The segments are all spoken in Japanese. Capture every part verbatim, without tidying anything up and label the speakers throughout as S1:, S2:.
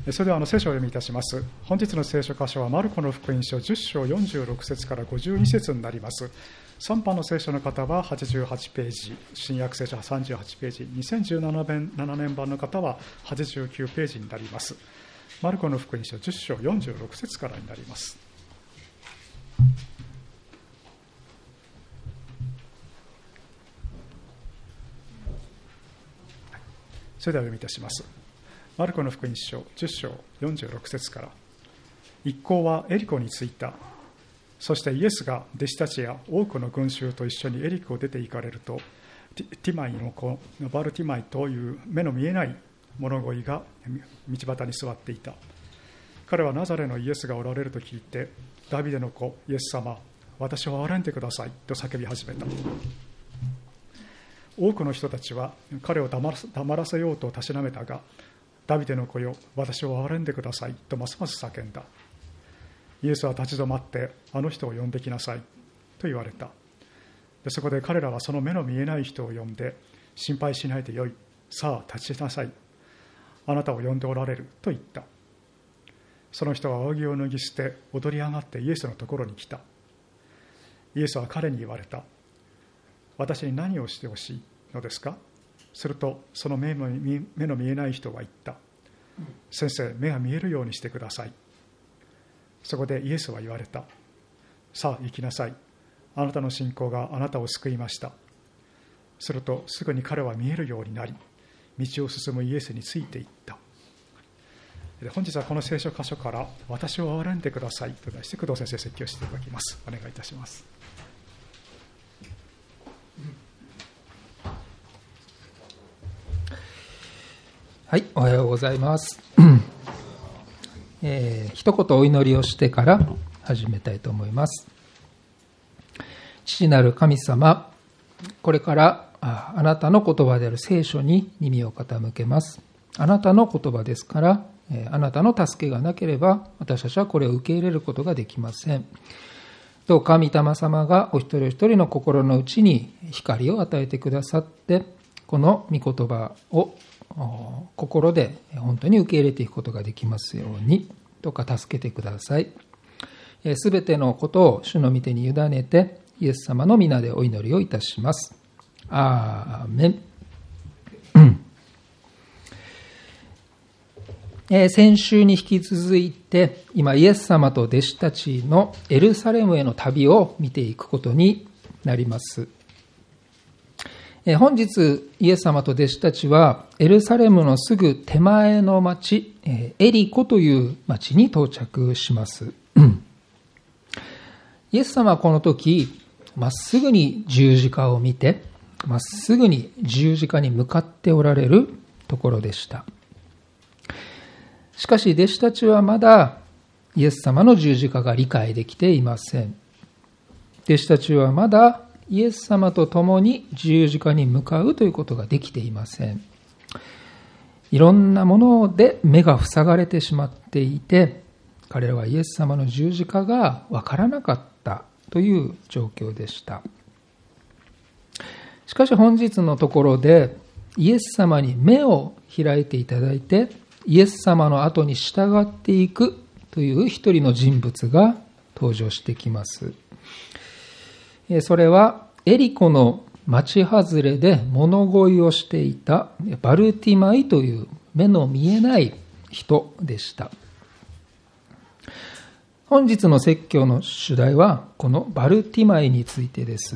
S1: それではあの聖書をお読みいたします。本日の聖書箇所はマルコの福音書じゅっ章よんじゅうろく節からごじゅうに節になります。さん版の聖書の方ははちじゅうはちページ、新約聖書はさんじゅうはちページ、にせんじゅうななねん版の方ははちじゅうきゅうページになります。マルコの福音書じゅっ章よんじゅうろく節からになります。それではお読みいたします。マルコの福音書じゅっ章よんじゅうろく節から。一行はエリコに着いた。そしてイエスが弟子たちや多くの群衆と一緒にエリコを出て行かれると、ティマイの子バルティマイという目の見えない物乞いが道端に座っていた。彼はナザレのイエスがおられると聞いて、ダビデの子イエス様、私を憐れんでくださいと叫び始めた。多くの人たちは彼を黙らせようとたしなめたが、ダビデの子よ、私を憐れんでくださいとますます叫んだ。イエスは立ち止まって、あの人を呼んできなさいと言われた。でそこで彼らはその目の見えない人を呼んで、心配しないでよい、さあ立ちなさい、あなたを呼んでおられると言った。その人は上着を脱ぎ捨て、踊り上がってイエスのところに来た。イエスは彼に言われた。私に何をしてほしいのですか？するとその目の見えない人は言った。先生、目が見えるようにしてください。そこでイエスは言われた。さあ行きなさい。あなたの信仰があなたを救いました。するとすぐに彼は見えるようになり、道を進むイエスについていった。本日はこの聖書箇所から私を憐れんでくださいと題して工藤先生説教していただきます。お願いいたします。
S2: はい、おはようございます。えー、一言お祈りをしてから始めたいと思います。父なる神様、これからあ、あなたの言葉である聖書に耳を傾けます。あなたの言葉ですから、えー、あなたの助けがなければ私たちはこれを受け入れることができません。どうか御霊様がお一人お一人の心の内に光を与えてくださって、この御言葉を心で本当に受け入れていくことができますように、どうか助けてください。すべてのことを主の御手に委ねて、イエス様の皆でお祈りをいたします。アーメン。えー、先週に引き続いて、今イエス様と弟子たちのエルサレムへの旅を見ていくことになります。本日、イエス様と弟子たちは、エルサレムのすぐ手前の町、エリコという町に到着します。イエス様はこの時、まっすぐに十字架を見て、まっすぐに十字架に向かっておられるところでした。しかし、弟子たちはまだ、イエス様の十字架が理解できていません。弟子たちはまだ、イエス様と共に十字架に向かうということができていません。いろんなもので目が塞がれてしまっていて、彼らはイエス様の十字架がわからなかったという状況でした。しかし本日のところで、イエス様に目を開いていただいて、イエス様の後に従っていくという一人の人物が登場してきます。それはエリコの町外れで物乞いをしていたバルティマイという目の見えない人でした。本日の説教の主題はこのバルティマイについてです。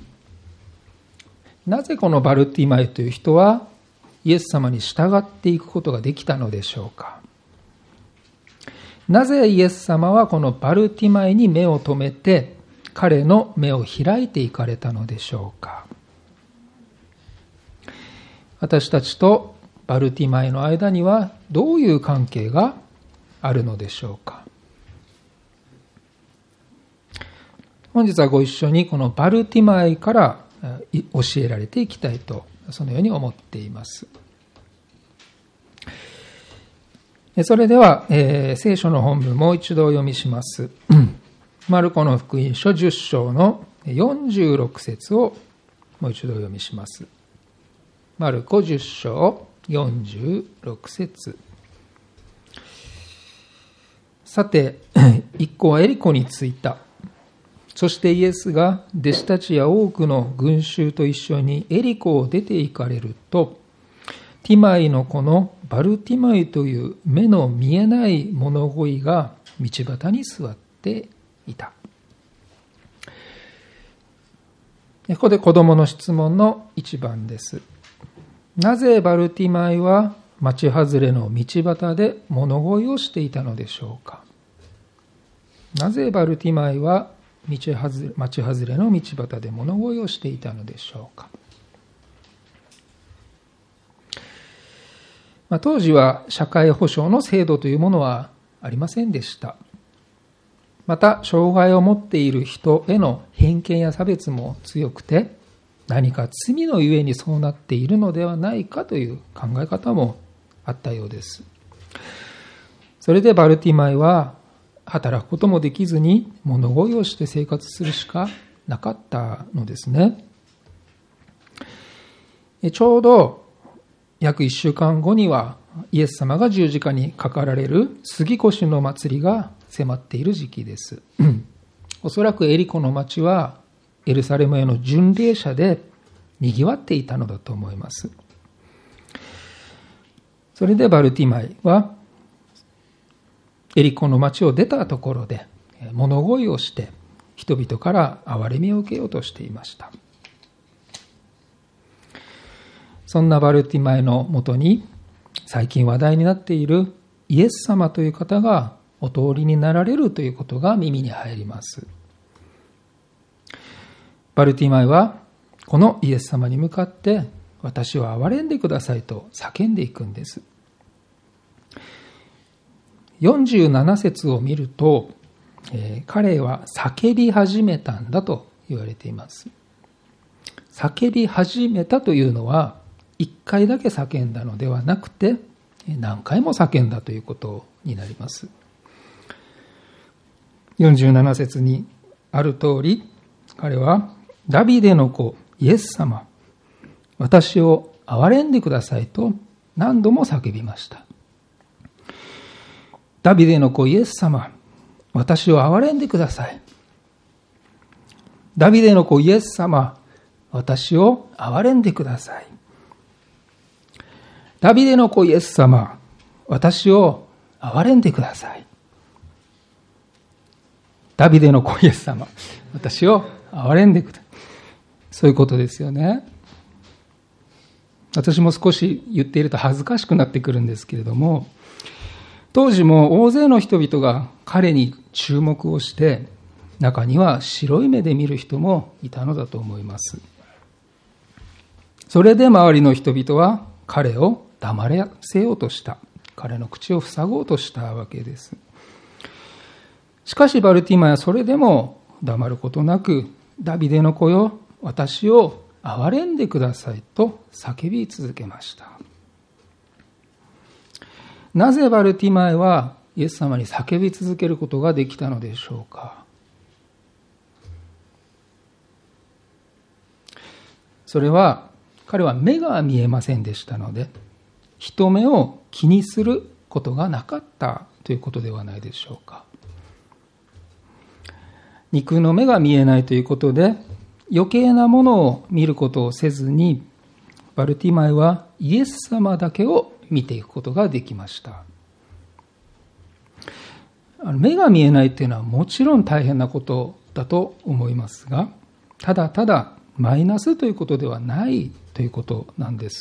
S2: なぜこのバルティマイという人はイエス様に従っていくことができたのでしょうか。なぜイエス様はこのバルティマイに目を留めて彼の目を開いていかれたのでしょうか。私たちとバルティマイの間にはどういう関係があるのでしょうか。本日はご一緒にこのバルティマイから教えられていきたいと、そのように思っています。それでは、えー、聖書の本文もう一度お読みします。マルコの福音書じゅっ章のよんじゅうろく節をもう一度お読みします。マルコじゅっ章よんじゅうろく節。 さて、一行はエリコに着いた。そしてイエスが弟子たちや多くの群衆と一緒にエリコを出て行かれると、ティマイの子のバルティマイという目の見えない物乞いが道端に座っていた。ここで子供の質問の一番です。なぜバルティマイは町外れの道端で物乞いをしていたのでしょうか。なぜバルティマイは道外れ町外れの道端で物乞いをしていたのでしょうか。まあ、当時は社会保障の制度というものはありませんでした。また障害を持っている人への偏見や差別も強くて、何か罪のゆえにそうなっているのではないかという考え方もあったようです。それでバルティマイは働くこともできずに物乞いをして生活するしかなかったのですね。ちょうど約いっしゅうかんごにはイエス様が十字架にかかられる杉越の祭りが迫っている時期です。おそらくエリコの町はエルサレムへの巡礼者で賑わっていたのだと思います。それでバルティマイはエリコの町を出たところで物乞いをして人々から憐れみを受けようとしていました。そんなバルティマイのもとに最近話題になっているイエス様という方がお通りになられるということが耳に入ります。バルティマイはこのイエス様に向かって私を憐れんでくださいと叫んでいくんです。よんじゅうなな節を見ると、えー、彼は叫び始めたんだと言われています。叫び始めたというのはいっかいだけ叫んだのではなくて何回も叫んだということになります。よんじゅうなな節にある通り、彼はダビデの子イエス様、私を憐れんでくださいと何度も叫びました。ダビデの子イエス様、私を憐れんでください。ダビデの子イエス様、私を憐れんでください。ダビデの子イエス様、私を憐れんでください。ダビデの子イエス様、私を憐れんでください。そういうことですよね。私も少し言っていると恥ずかしくなってくるんですけれども、当時も大勢の人々が彼に注目をして、中には白い目で見る人もいたのだと思います。それで周りの人々は彼を黙らせようとした。彼の口を塞ごうとしたわけです。しかしバルティマイはそれでも黙ることなく、ダビデの子よ、私を憐れんでくださいと叫び続けました。なぜバルティマイはイエス様に叫び続けることができたのでしょうか。それは彼は目が見えませんでしたので、人目を気にすることがなかったということではないでしょうか。肉の目が見えないということで余計なものを見ることをせずに、バルティマイはイエス様だけを見ていくことができました。目が見えないというのはもちろん大変なことだと思いますが、ただただマイナスということではないということなんです。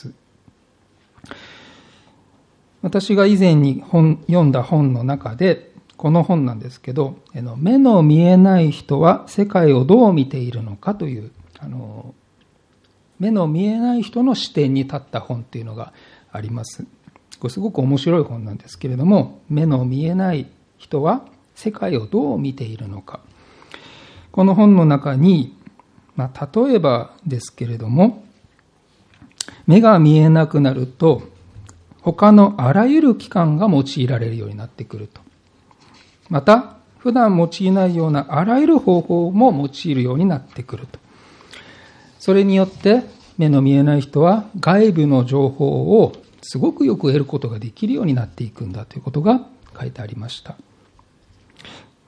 S2: 私が以前に本読んだ本の中で、この本なんですけど、目の見えない人は世界をどう見ているのかという、あの目の見えない人の視点に立った本というのがあります。これすごく面白い本なんですけれども、目の見えない人は世界をどう見ているのか。この本の中に、まあ、例えばですけれども、目が見えなくなると他のあらゆる器官が用いられるようになってくると。また普段用いないようなあらゆる方法も用いるようになってくると。それによって目の見えない人は外部の情報をすごくよく得ることができるようになっていくんだということが書いてありました。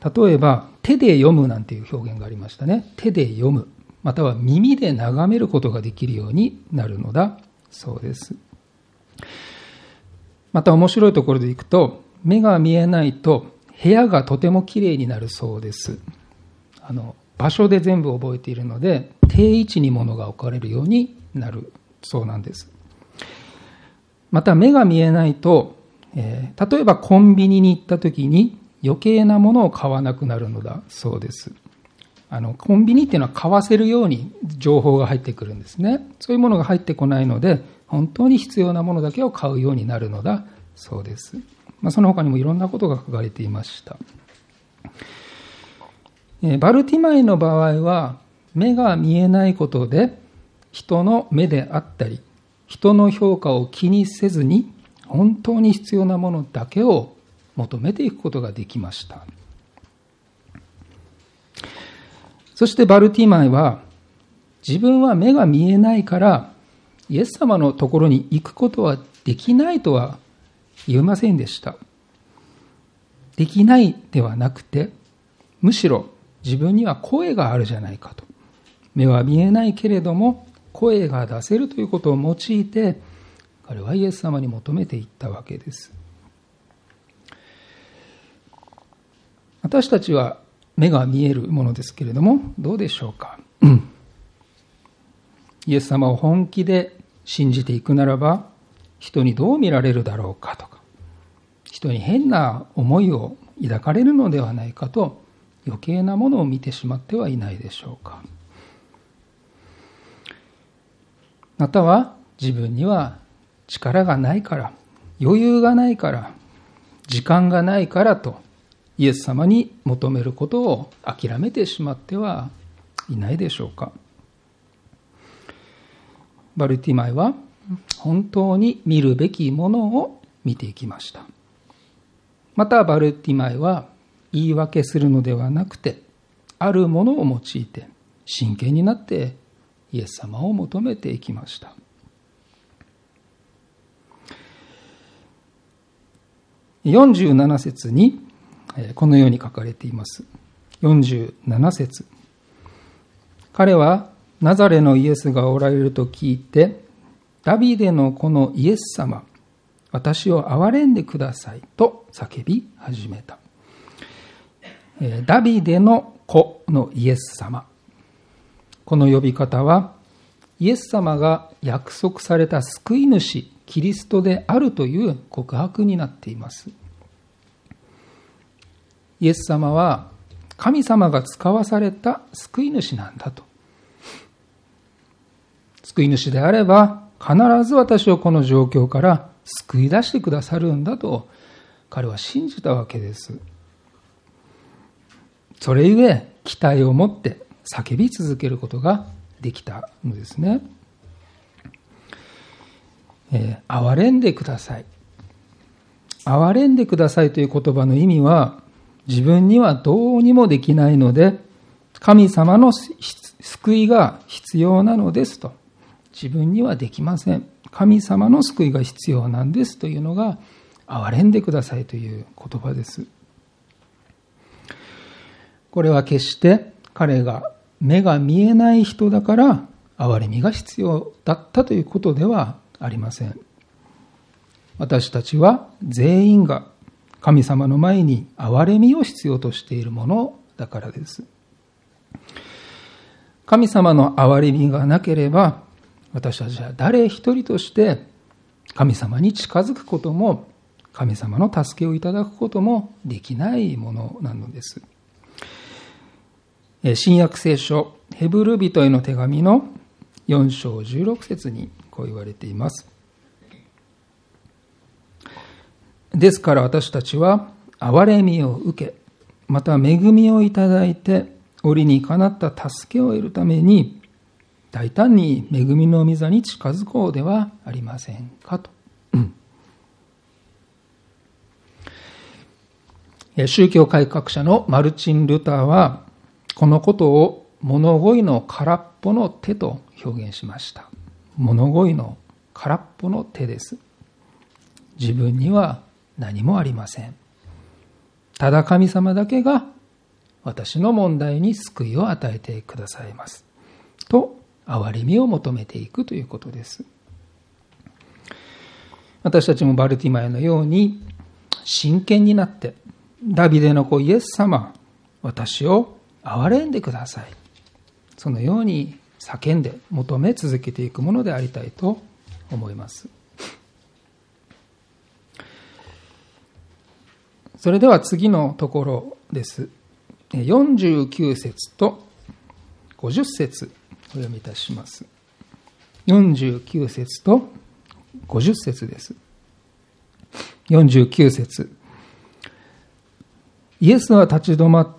S2: 例えば、手で読むなんていう表現がありましたね。手で読む、または耳で眺めることができるようになるのだそうです。また面白いところでいくと、目が見えないと部屋がとてもきれいになるそうです。あの場所で全部覚えているので、定位置に物が置かれるようになるそうなんです。また目が見えないと、えー、例えばコンビニに行った時に余計なものを買わなくなるのだそうです。あのコンビニっていうのは買わせるように情報が入ってくるんですね。そういうものが入ってこないので、本当に必要なものだけを買うようになるのだそうです。まあ、その他にもいろんなことが書かれていました。バルティマイの場合は、目が見えないことで人の目であったり人の評価を気にせずに本当に必要なものだけを求めていくことができました。そしてバルティマイは、自分は目が見えないからイエス様のところに行くことはできないとは言いませんでした。できないではなくて、むしろ自分には声があるじゃないかと。目は見えないけれども声が出せるということを用いて、彼はイエス様に求めていったわけです。私たちは目が見えるものですけれども、どうでしょうか。イエス様を本気で信じていくならば、人にどう見られるだろうかとか、人に変な思いを抱かれるのではないかと、余計なものを見てしまってはいないでしょうか。または自分には力がないから、余裕がないから、時間がないからとイエス様に求めることを諦めてしまってはいないでしょうか。バルティマイは本当に見るべきものを見ていきました。またバルティマイは言い訳するのではなくて、あるものを用いて真剣になってイエス様を求めていきました。よんじゅうなな節にこのように書かれています。よんじゅうなな節。彼はナザレのイエスがおられると聞いて、ダビデの子のイエス様、私を憐れんでくださいと叫び始めた。ダビデの子のイエス様。この呼び方は、イエス様が約束された救い主、キリストであるという告白になっています。イエス様は神様が使わされた救い主なんだと。救い主であれば、必ず私をこの状況から救い出してくださるんだと、彼は信じたわけです。それゆえ、期待を持って叫び続けることができたのですね。えー、憐れんでください。憐れんでくださいという言葉の意味は、自分にはどうにもできないので、神様の救いが必要なのですと。自分にはできません。神様の救いが必要なんですというのが、憐れんでくださいという言葉です。これは決して彼が目が見えない人だから憐れみが必要だったということではありません。私たちは全員が神様の前に憐れみを必要としているものだからです。神様の憐れみがなければ、私たちは誰一人として神様に近づくことも、神様の助けをいただくこともできないものなのです。新約聖書ヘブル人への手紙のよん章じゅうろく節にこう言われています。ですから私たちは憐れみを受け、また恵みをいただいて折にかなった助けを得るために、大胆に恵みの御座に近づこうではありませんかと。うん、宗教改革者のマルチン・ルターはこのことを物乞いの空っぽの手と表現しました。物乞いの空っぽの手です。自分には何もありません。ただ神様だけが私の問題に救いを与えてくださいますと憐れみを求めていくということです。私たちもバルティマイのように真剣になって、ダビデの子イエス様、私を憐れんでください、そのように叫んで求め続けていくものでありたいと思います。それでは次のところです。よんじゅうきゅう節とごじゅっ節お読みいたします。よんじゅうきゅう節とごじゅっ節です。よんじゅうきゅう節。イエスは立ち止まって、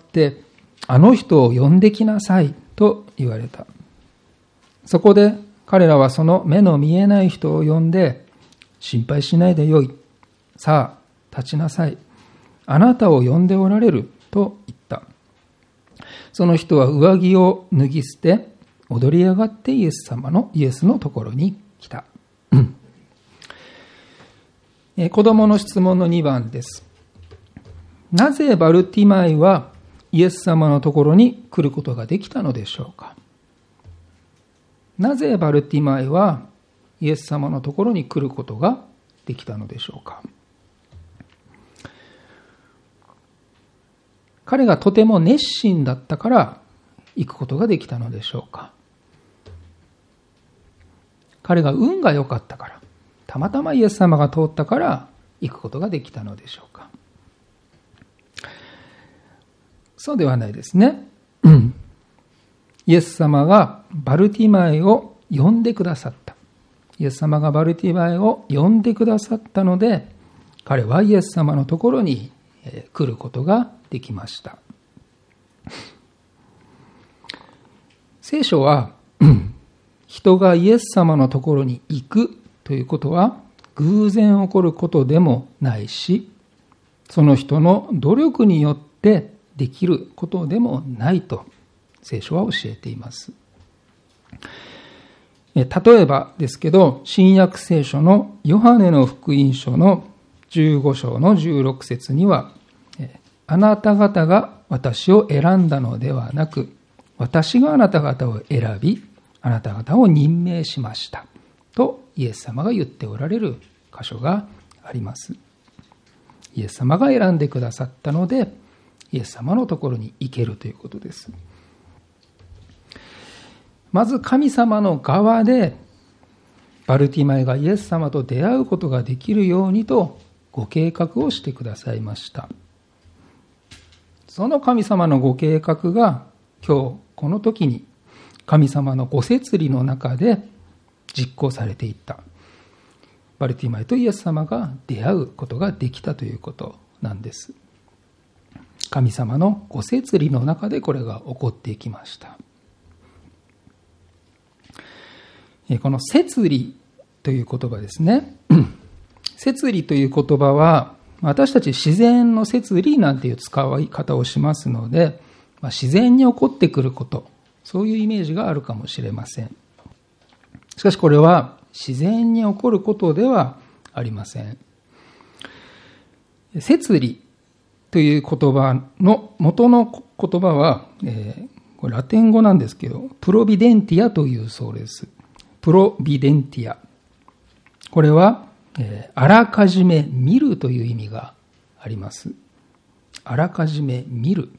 S2: あの人を呼んできなさいと言われた。そこで彼らはその目の見えない人を呼んで、心配しないでよい。さあ、立ちなさい。あなたを呼んでおられると言った。その人は上着を脱ぎ捨て、踊り上がってイエス様の、イエスのところに来た。子供の質問のにばんです。なぜバルティマイはイエス様のところに来ることができたのでしょうか。なぜバルティマイはイエス様のところに来ることができたのでしょうか。彼がとても熱心だったから行くことができたのでしょうか。彼が運が良かったから、たまたまイエス様が通ったから行くことができたのでしょうか。そうではないですね。イエス様がバルティマイを呼んでくださった。イエス様がバルティマイを呼んでくださったので、彼はイエス様のところに来ることができました。聖書は人がイエス様のところに行くということは偶然起こることでもないし、その人の努力によってできることでもないと聖書は教えています。例えばですけど、新約聖書のヨハネの福音書のじゅうご章のじゅうろく節には、あなた方が私を選んだのではなく、私があなた方を選び、あなた方を任命しましたとイエス様が言っておられる箇所があります。イエス様が選んでくださったので、イエス様のところに行けるということです。まず神様の側でバルティマイがイエス様と出会うことができるようにとご計画をしてくださいました。その神様のご計画が今日この時に神様のご摂理の中で実行されていった。バルティマイとイエス様が出会うことができたということなんです。神様のご摂理の中でこれが起こっていきました。この摂理という言葉ですね。摂理という言葉は私たち自然の摂理なんていう使い方をしますので、まあ、自然に起こってくること、そういうイメージがあるかもしれません。しかしこれは自然に起こることではありません。摂理という言葉の元の言葉は、えー、これラテン語なんですけど、プロビデンティアというそうです。プロビデンティア。これは、えー、あらかじめ見るという意味があります。あらかじめ見る。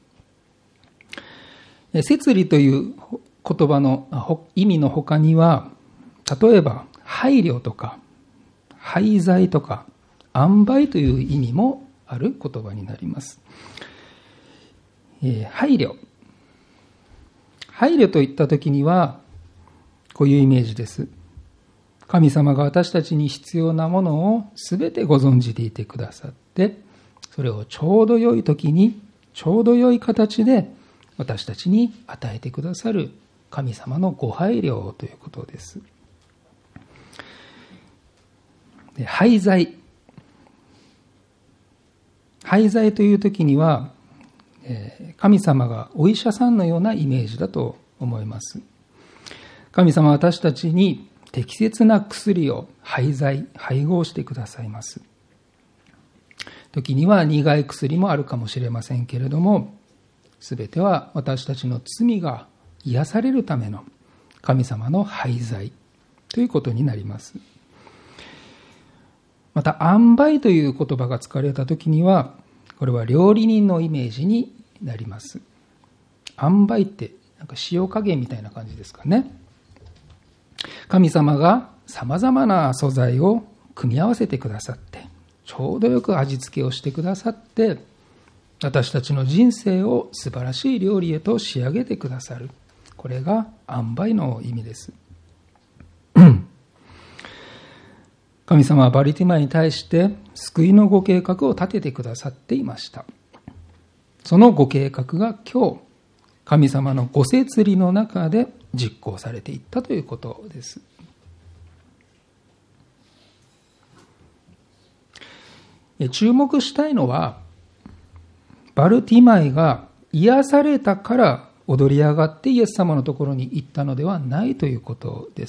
S2: 摂理という言葉の意味の他には、例えば配慮とか配材とか塩梅という意味もある言葉になります。えー、配慮。配慮といったときにはこういうイメージです。神様が私たちに必要なものをすべてご存じでいてくださって、それをちょうど良いときにちょうど良い形で私たちに与えてくださる神様のご配慮ということです。で、配材。配材というときには、えー、神様がお医者さんのようなイメージだと思います。神様は私たちに適切な薬を配剤、配合してくださいます。時には苦い薬もあるかもしれませんけれども、 すべては私たちの罪が癒されるための神様の廃材ということになります。また、塩梅という言葉が使われたときには、これは料理人のイメージになります。塩梅ってなんか塩加減みたいな感じですかね。神様がさまざまな素材を組み合わせてくださって、ちょうどよく味付けをしてくださって、私たちの人生を素晴らしい料理へと仕上げてくださる。これが塩梅の意味です。神様はバルティマイに対して救いのご計画を立ててくださっていました。そのご計画が今日、神様のご摂理の中で実行されていったということです。注目したいのは、バルティマイが癒されたから踊り上がってイエス様のところに行ったのではないということです。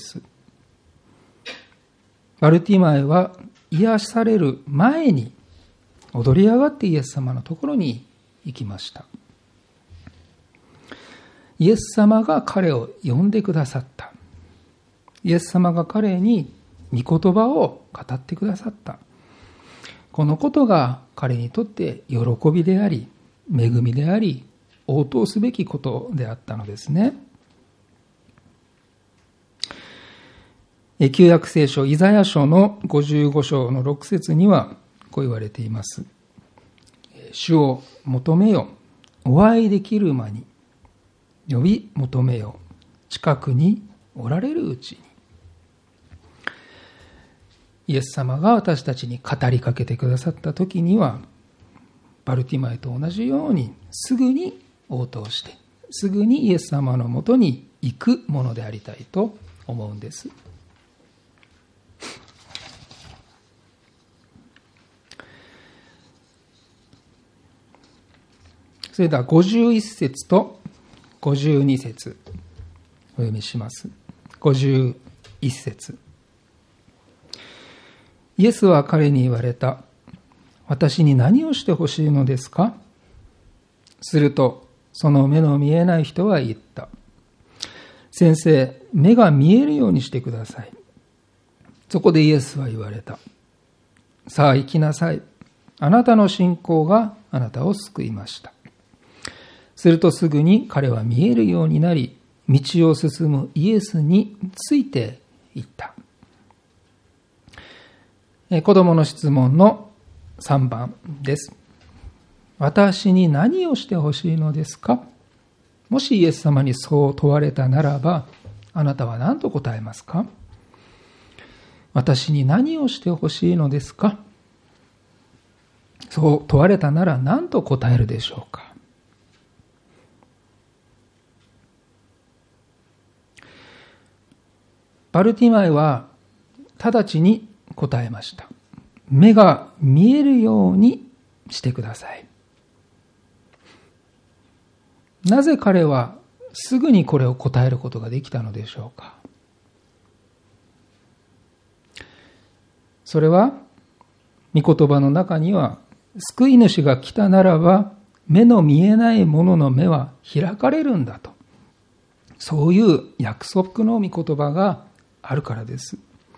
S2: バルティマイは癒される前に踊り上がってイエス様のところに行きました。イエス様が彼を呼んでくださった。イエス様が彼に御言葉を語ってくださった。このことが彼にとって喜びであり、恵みであり、応答すべきことであったのですね。旧約聖書イザヤ書のごじゅうご章のろく節にはこう言われています。主を求めよ、お会いできる間に、呼び求めよ、近くにおられるうちに。イエス様が私たちに語りかけてくださったときには、バルティマイと同じようにすぐに応答して、すぐにイエス様のもとに行くものでありたいと思うんです。それではごじゅういっ節とごじゅうに節お読みします。ごじゅういっ節。イエスは彼に言われた。私に何をしてほしいのですか？すると、その目の見えない人は言った。先生、目が見えるようにしてください。そこでイエスは言われた。さあ行きなさい。あなたの信仰があなたを救いました。するとすぐに彼は見えるようになり、道を進むイエスについていった。子供の質問のさんばんです。私に何をしてほしいのですか？もしイエス様にそう問われたならば、あなたは何と答えますか？私に何をしてほしいのですか？そう問われたなら何と答えるでしょうか？バルティマイは直ちに答えました。目が見えるようにしてください。なぜ彼はすぐにこれを答えることができたのでしょうか？それは、御言葉の中には、救い主が来たならば、目の見えない者の目は開かれるんだと。そういう約束の御言葉があるからです。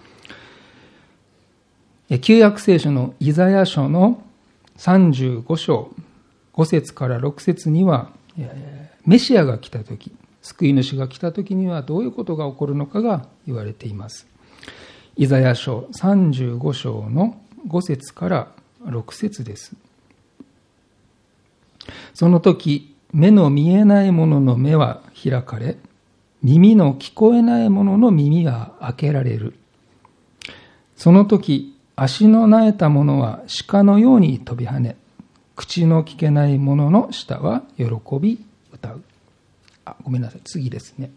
S2: 旧約聖書のイザヤ書のさんじゅうご章ご節からろく節には、メシアが来たとき、救い主が来たときにはどういうことが起こるのかが言われています。イザヤ書さんじゅうご章のご節からろく節です。その時、目の見えない者の目は開かれ、耳の聞こえない者の耳は開けられる。その時、足のなえた者は鹿のように飛び跳ね、口の聞けない者の舌は喜び歌う。あ、ごめんなさい。次ですね。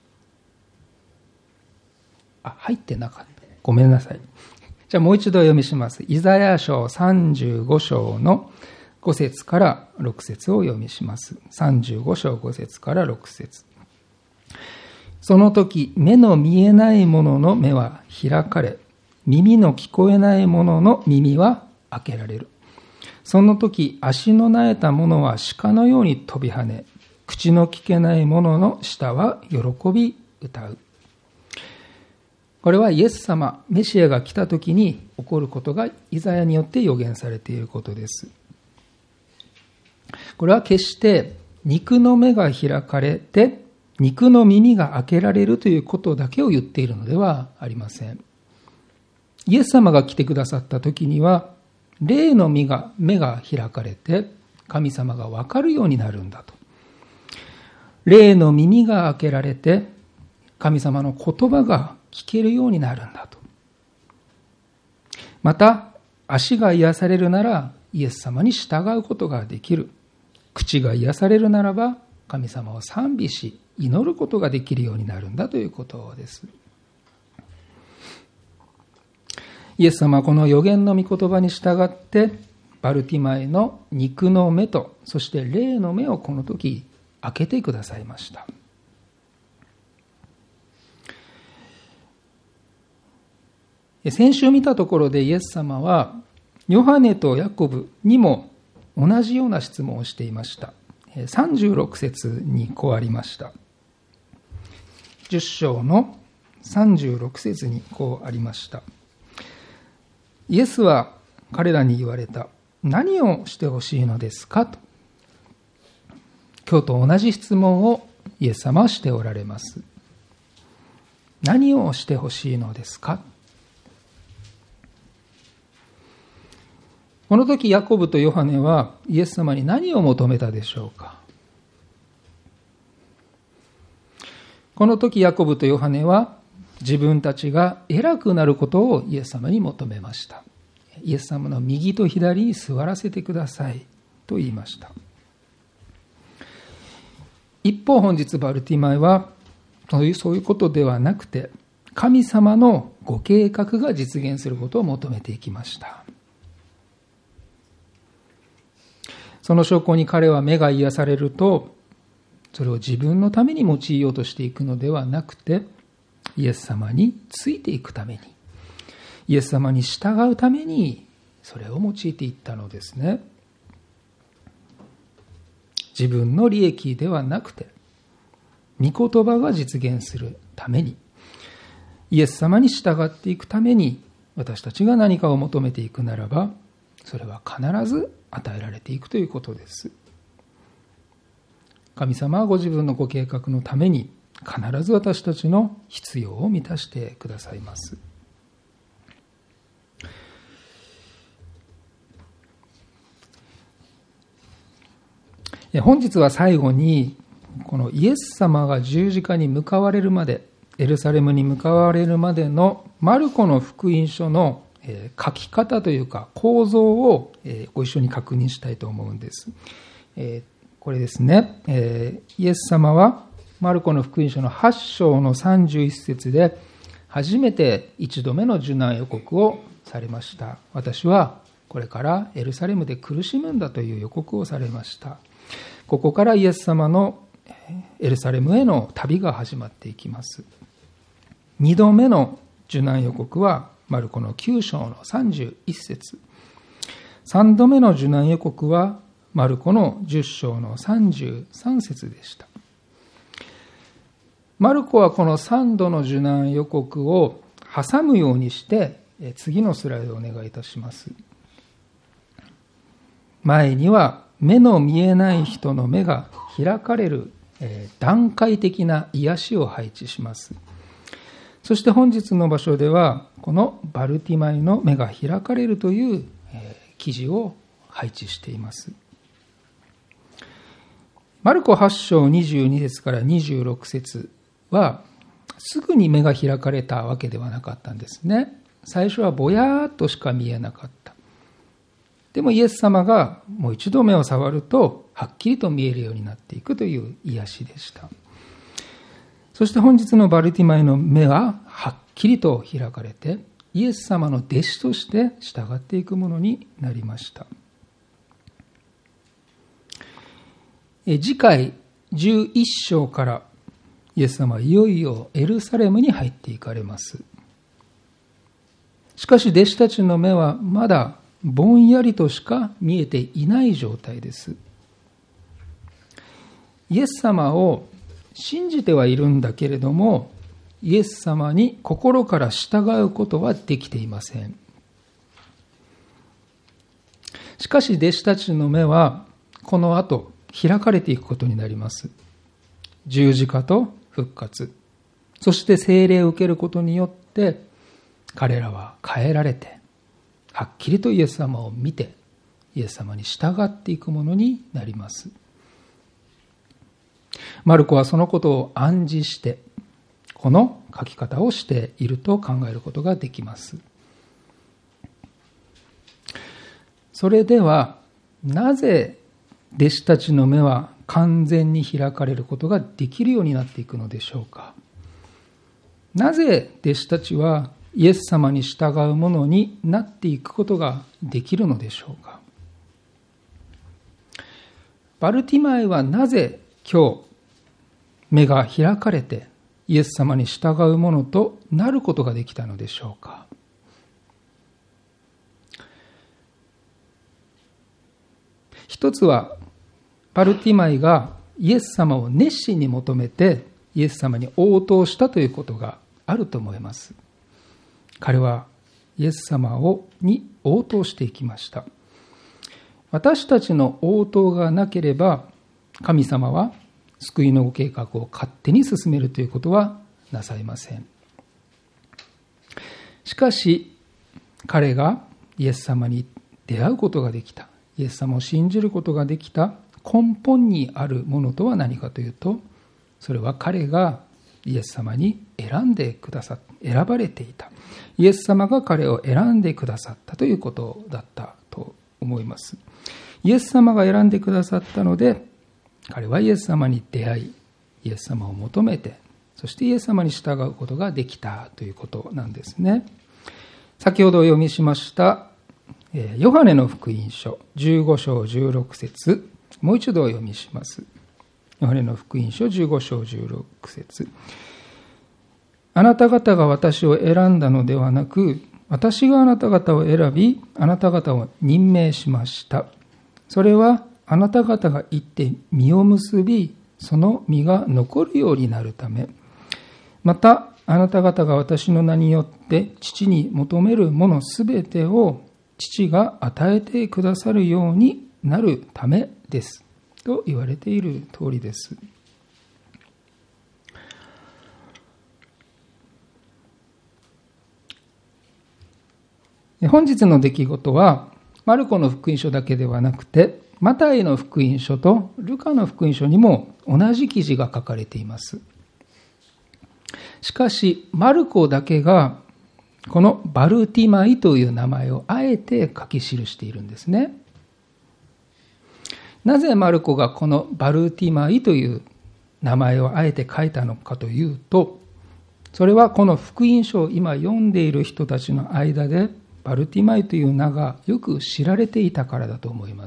S2: あ、入ってなかった。ごめんなさい。じゃあもう一度読みします。イザヤ書さんじゅうご章のご節からろく節を読みします。さんじゅうご章ご節からろく節。その時、目の見えない者の目は開かれ、耳の聞こえない者の耳は開けられる。 その時、足のなえた者は鹿のように飛び跳ね、口の聞けない者の舌は喜び歌う。これはイエス様、メシアが来た時に起こることがイザヤによって予言されていることです。これは決して肉の目が開かれて、肉の耳が開けられるということだけを言っているのではありません。イエス様が来てくださった時には、霊の目が、目が開かれて、神様がわかるようになるんだと。霊の耳が開けられて、神様の言葉が聞けるようになるんだと。また、足が癒されるなら、イエス様に従うことができる。口が癒されるならば、神様を賛美し、祈ることができるようになるんだということです。イエス様はこの預言の御言葉に従って、バルティマイの肉の目と、そして霊の目をこの時開けてくださいました。先週見たところでイエス様は、ヨハネとヤコブにも同じような質問をしていました。さんじゅうろく節にこうありました。じゅっ章のさんじゅうろく節にこうありました。イエスは彼らに言われた。何をしてほしいのですかと。今日と同じ質問をイエス様はしておられます。何をしてほしいのですか。この時ヤコブとヨハネはイエス様に何を求めたでしょうか。この時ヤコブとヨハネは自分たちが偉くなることをイエス様に求めました。イエス様の右と左に座らせてくださいと言いました。一方本日バルティマイはそういう、そういうことではなくて、神様のご計画が実現することを求めていきました。その証拠に彼は目が癒されると、それを自分のために用いようとしていくのではなくて、イエス様についていくために、イエス様に従うために、それを用いていったのですね。自分の利益ではなくて、御言葉が実現するために、イエス様に従っていくために、私たちが何かを求めていくならば、それは必ず与えられていくということです。神様はご自分のご計画のために必ず私たちの必要を満たしてくださいます。本日は最後にこのイエス様が十字架に向かわれるまで、エルサレムに向かわれるまでのマルコの福音書の書き方というか構造をご一緒に確認したいと思うんです。これですね、イエス様はマルコの福音書のはち章のさんじゅういち節で初めて一度目の受難予告をされました。私はこれからエルサレムで苦しむんだという予告をされました。ここからイエス様のエルサレムへの旅が始まっていきます。二度目の受難予告はマルコのきゅう章のさんじゅういち節。三度目の受難予告はマルコのじゅっ章のさんじゅうさん節でした。マルコはこの三度の受難予告を挟むようにして次のスライドをお願いいたします。前には目の見えない人の目が開かれる段階的な癒しを配置します。そして本日の場所ではこのバルティマイの目が開かれるという記事を配置しています。マルコはち章にじゅうに節からにじゅうろく節はすぐに目が開かれたわけではなかったんですね。最初はぼやーっとしか見えなかった。でもイエス様がもう一度目を触るとはっきりと見えるようになっていくという癒しでした。そして本日のバルティマイの目ははっきりと開かれてイエス様の弟子として従っていくものになりました。次回じゅういち章からイエス様はいよいよエルサレムに入っていかれます。しかし弟子たちの目はまだぼんやりとしか見えていない状態です。イエス様を信じてはいるんだけれども、イエス様に心から従うことはできていません。しかし弟子たちの目はこの後開かれていくことになります。十字架と復活、そして聖霊を受けることによって彼らは変えられて、はっきりとイエス様を見てイエス様に従っていくものになります。マルコはそのことを暗示してこの書き方をしていると考えることができます。それではなぜ弟子たちの目は完全に開かれることができるようになっていくのでしょうか。なぜ弟子たちはイエス様に従うものになっていくことができるのでしょうか。バルティマイはなぜ今日目が開かれてイエス様に従うものとなることができたのでしょうか。一つはバルティマイがイエス様を熱心に求めてイエス様に応答したということがあると思います。彼はイエス様をに応答していきました。私たちの応答がなければ神様は救いのご計画を勝手に進めるということはなさいません。しかし彼がイエス様に出会うことができた、イエス様を信じることができた根本にあるものとは何かというと、それは彼がイエス様に選んでくださっ選ばれていた、イエス様が彼を選んでくださったということだったと思います。イエス様が選んでくださったので、彼はイエス様に出会い、イエス様を求めて、そしてイエス様に従うことができたということなんですね。先ほどお読みしましたヨハネの福音書じゅうご章じゅうろく節、もう一度お読みします。ヨハネの福音書じゅうご章じゅうろく節。あなた方が私を選んだのではなく、私があなた方を選び、あなた方を任命しました。それはあなた方が行って実を結び、その実が残るようになるため、またあなた方が私の名によって父に求めるものすべてを父が与えてくださるようになるためですと言われている通りです。本日の出来事はマルコの福音書だけではなくて、マタイの福音書とルカの福音書にも同じ記事が書かれています。しかしマルコだけがこのバルティマイという名前をあえて書き記しているんですね。なぜマルコがこのバルティマイという名前をあえて書いたのかというと、それはこの福音書を今読んでいる人たちの間でバルティマイという名がよく知られていたからだと思います。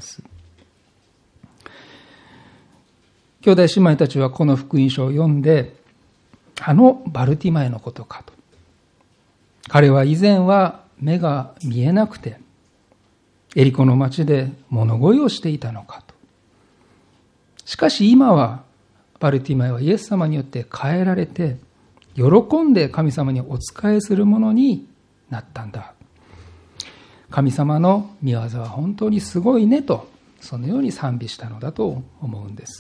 S2: 兄弟姉妹たちはこの福音書を読んで、あのバルティマイのことかと。彼は以前は目が見えなくて、エリコの町で物乞いをしていたのかと。しかし今はバルティマイはイエス様によって変えられて、喜んで神様にお仕えするものになったんだ。神様の御業は本当にすごいねと、そのように賛美したのだと思うんです。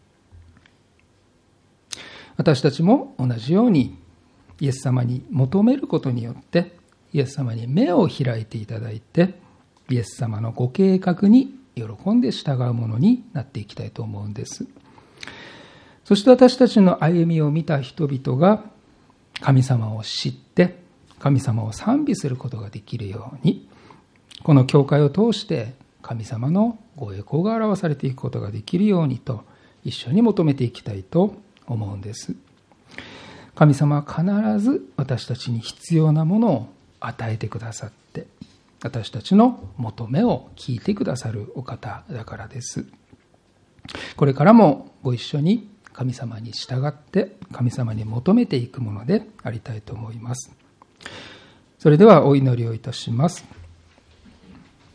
S2: 私たちも同じようにイエス様に求めることによってイエス様に目を開いていただいて、イエス様のご計画に喜んで従うものになっていきたいと思うんです。そして私たちの歩みを見た人々が神様を知って神様を賛美することができるように、この教会を通して神様のご栄光が表されていくことができるようにと一緒に求めていきたいと思うんです。神様は必ず私たちに必要なものを与えてくださって、私たちの求めを聞いてくださるお方だからです。これからもご一緒に神様に従って神様に求めていくものでありたいと思います。それではお祈りをいたします。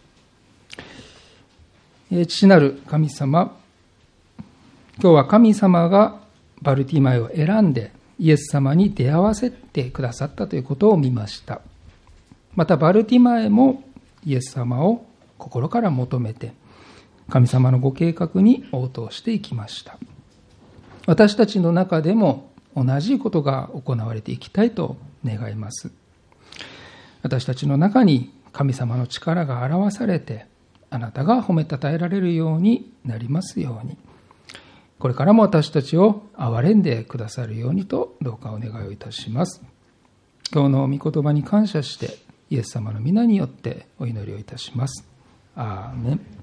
S2: 父なる神様、今日は神様がバルティマイを選んでイエス様に出会わせてくださったということを見ました。またバルティマイもイエス様を心から求めて神様のご計画に応答していきました。私たちの中でも同じことが行われていきたいと願います。私たちの中に神様の力が表されて、あなたが褒めたたえられるようになりますように、これからも私たちを憐れんでくださるようにとどうかお願いをいたします。今日の御言葉に感謝してイエス様の皆によってお祈りをいたします。アーメン。